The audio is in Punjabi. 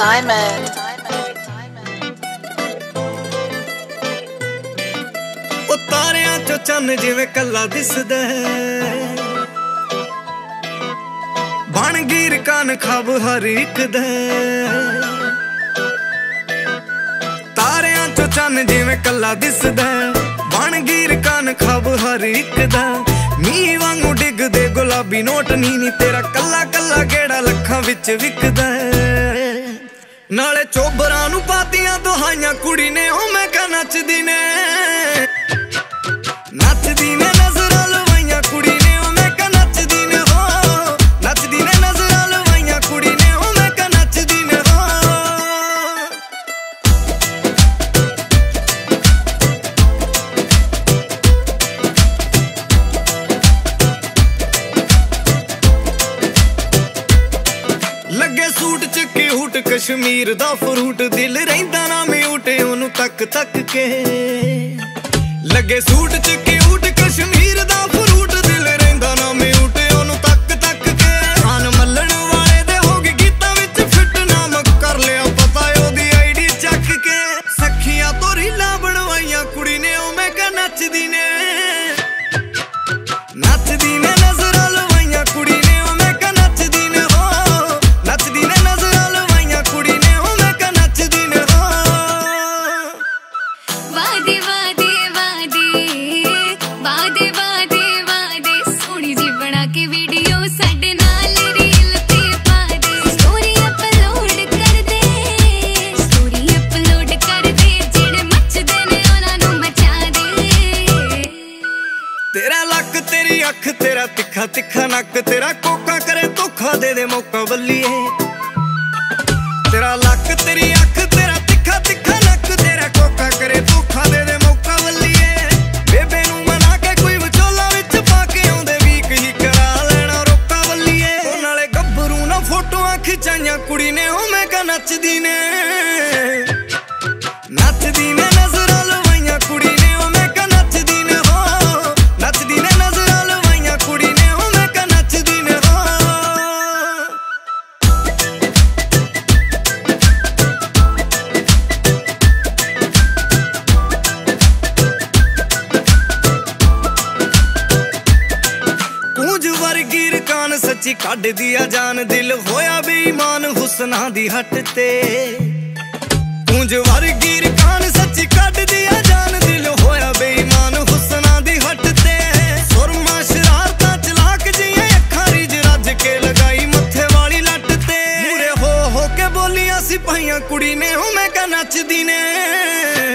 Diamond. ਉਹ ਤਾਰਿਆਂ ਚੋਂ ਚੰਨ ਜਿਵੇਂ ਕੱਲਾ ਦਿਸਦਾ ਬਣ ਗਈ ਰਕਾਨ ਖਾਬ ਹਰ ਇੱਕ ਦਾ ਤਾਰਿਆਂ ਚੋਂ ਚੰਨ ਜਿਵੇਂ ਕੱਲਾ ਦਿਸਦਾ ਬਣ ਗਈ ਰਕਾਨ ਖਾਬ ਹਰ ਇੱਕ ਦਾ ਮੀਂਹ ਵਾਂਗੂ ਡਿੱਗਦੇ ਗੁਲਾਬੀ ਨੋਟ ਨੀ ਤੇਰਾ ਕੱਲਾ ਕੱਲਾ ਗੇੜਾ ਲੱਖਾਂ ਵਿੱਚ ਵਿਕਦਾ ਨਾਲੇ ਚੋਬਰਾਂ ਨੂੰ ਪਾਤੀਆਂ ਦੁਹਾਈਆਂ ਕੁੜੀ ਨੇ ਉਹ ਮੈਂ ਕਾ ਨੱਚਦੀ ਨੇ ਨੱਚਦੀ ਨੇ ਨਜ਼ਰਾਂ ਲਵਾਈਆਂ ਕੁੜੀ ਨੇ ਉਹ ਮੈਂ ਕਾ ਨੱਚਦੀ ਨੇ ਹੋ ਨੱਚਦੀ ਨੇ ਨਜ਼ਰਾਂ ਲਵਾਈਆਂ ਕੁੜੀ ਨੇ ਉਹ ਮੈਂ ਕਾ ਨੱਚਦੀ ਨੇ ਹੋ ਲੱਗੇ ਸੂਟ ਚ ਕਿਹੂਟ ਕਸ਼ਮੀਰ ਦਾ ਫਰੂਟ ਦਿਲ ਰਹਿੰਦਾ ਨਾ ਮਿਊਟ ਉਹਨੂੰ ਤੱਕ ਤੱਕ ਕੇ ਲੱਗੇ ਸੂਟ ਚ ਕਿਹੂਟ ਕਸ਼ਮੀਰ ਦਾ ਫਰੂਟ ਦਿਲ ਰਹਿੰਦਾ ਨਾ ਮਿਊਟ ਉਹਨੂੰ ਤੱਕ ਤੱਕ ਕੇ ਖਾਨ ਮੱਲਣ ਵਾਲੇ ਦੇ ਹੋ ਗਏ ਗੀਤਾਂ ਵਿੱਚ ਫਿੱਟ ਨਾਮ ਕਰ ਲਿਆ ਪਤਾ ਉਹਦੀ ਆਈਡੀ ਚੱਕ ਕੇ ਸਖੀਆਂ ਤੋਂ ਰੀਲਾਂ ਬਣਵਾਈਆਂ ਕੁੜੀ ਨੇ ਉਹ ਮੈਂ ਕਾ ਨੱਚਦੀ ਨੇ ਨੱਚਦੀ ਨੇ ਨਜ਼ਰਾਂ ਲਵਾਈਆਂ ਕੁੜੀ ਨੇ ਉਹ ਮੈਂ ਕਾ ਨੱਚਦੀ ਨੇ ਹੋ ਨੱਚਦੀ ਨੇ ਨਜ਼ਰਾਂ ਲਵਾਈਆਂ ਕੁੜੀ ਨੇ ਉਹ ਮੈਂ ਕਾ ਨੱਚਦੀ ਨੇ ਹੋ ਵਾਦੇ ਵਾਦੇ ਵਾਦੇ ਵਾਦੇ ਵਾਦੇ ਸੋਹਣੀ ਜੀ ਬਣਾ ਕੇ ਵੀਡੀਓ ਸਾਡੇ ਨਾਲ ਰੀਲ ਤੇ ਪਾ ਦੇ ਸਟੋਰੀ ਅਪਲੋਡ ਕਰ ਦੇ ਜਿਹੜੇ ਮੱਚਦੇ ਨੇ ਉਹਨਾਂ ਨੂੰ ਮਚਾ ਦੇ ਤੇਰਾ ਲੱਕ ਤੇਰੀ ਅੱਖ ਤੇਰਾ ਤਿੱਖਾ ਤਿੱਖਾ ਨੱਕ ਤੇਰਾ ਕੋਕਾ ਕਰੇ ਧੋਖਾ ਦੇ ਦੇ ਮੌਕਾ ਬੱਲੀਏ ਤੇਰਾ ਲੱਕ ਤੇਰੀ ਅੱਖ ਤੇਰਾ ਤਿੱਖਾ ਤਿੱਖਾ ਨੱਕ ਤੇਰਾ ਕੋਕਾ ਕਰੇ ਧੋਖਾ ਦੇ ਦੇ ਮੌਕਾ ਬੱਲੀਏ ਬੇਬੇ ਨੂੰ ਮਨਾ ਕੇ ਕੋਈ ਵਿਚੋਲਾ ਵਿੱਚ ਪਾ ਕੇ ਆਉਂਦੇ ਵੀਕ ਹੀ ਕਰਾ ਲੈਣਾ ਰੋਕਾ ਬੱਲੀਏ ਉਹ ਨਾਲੇ ਗੱਭਰੂ ਨਾ ਫੋਟੋਆਂ ਖਿਚਾਈਆਂ ਕੁੜੀ ਨੇ ਉਹ ਮੈਂ ਕਾ ਨੱਚਦੀ ਨੇ ਨੱਚਦੀ ਨੇ ਨਜ਼ਰਾਂ ਲਵਾਈਆਂ ਕੁੜੀ ਨੇ ਉਹ ਮੈਂ ਕਾ ਨੱਚਦੀ ਨੇ ਹੋ ਨੱਚਦੀ ਨੇ ਨਜ਼ਰਾਂ ਲਵਾਈਆਂ ਕੁੜੀ ਨੇ ਉਹ ਮੈਂ ਕਾ ਨੱਚਦੀ ਨੇ ਹੋ ਕੂੰਜ ਵਰਗੀ ਰਕਾਨ ਸੱਚੀ ਕੱਢਦੀ ਆ ਜਾਨ ਦਿਲ ਹੋਇਆ ਬੇਈਮਾਨ ਹੁਸਨਾਂ ਦੀ ਹੱਟ ਤੇ ਕੂੰਜ ਵਰਗੀ ਰਕਾਨ ਸੱਚੀ ਕੱਢਦੀ ਆ ਜਾਨ ਦਿਲ ਹੋਇਆ ਬੇਈਮਾਨ ਹੁਸਨਾਂ ਦੀ ਹੱਟ ਤੇ ਸੁਰਮਾ ਸ਼ਰਾਰਤਾਂ ਚਲਾਕ ਜੀਆਂ ਅੱਖਾਂ ਰਿਜ ਰੱਜ ਕੇ ਲਗਾਈ ਮੱਥੇ ਵਾਲੀ ਲੱਟ ਤੇ ਮੂਰੇ ਹੋ ਕੇ ਬੋਲੀਆਂ ਸਿਪਾਹੀਆਂ ਕੁੜੀ ਨੇ ਉਹ ਮੈਂ ਕਾ ਨੱਚਦੀ ਨੇ